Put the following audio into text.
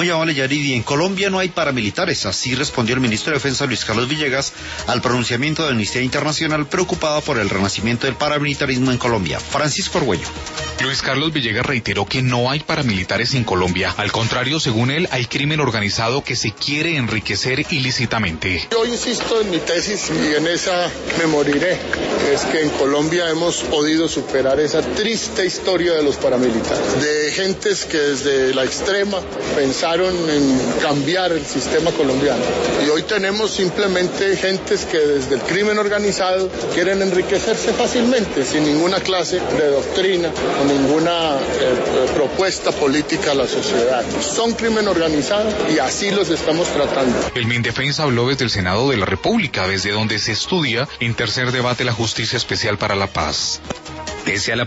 Muy amable, Yaridi. En Colombia no hay paramilitares, así respondió el ministro de Defensa Luis Carlos Villegas al pronunciamiento de Amnistía Internacional preocupada por el renacimiento del paramilitarismo en Colombia. Francisco Argüello. Luis Carlos Villegas reiteró que no hay paramilitares en Colombia. Al contrario, según él, hay crimen organizado que se quiere enriquecer ilícitamente. Yo insisto en mi tesis y en esa me moriré. Es que en Colombia hemos podido superar esa triste historia de los paramilitares, de gentes que desde la extrema pensaron en cambiar el sistema colombiano. Y hoy tenemos simplemente gentes que desde el crimen organizado quieren enriquecerse fácilmente, sin ninguna clase de doctrina o ninguna propuesta política a la sociedad. Son crimen organizado y así los estamos tratando. El Mindefensa habló desde el Senado de la República, desde donde se estudia en tercer debate la Justicia Especial para la Paz. Pese a la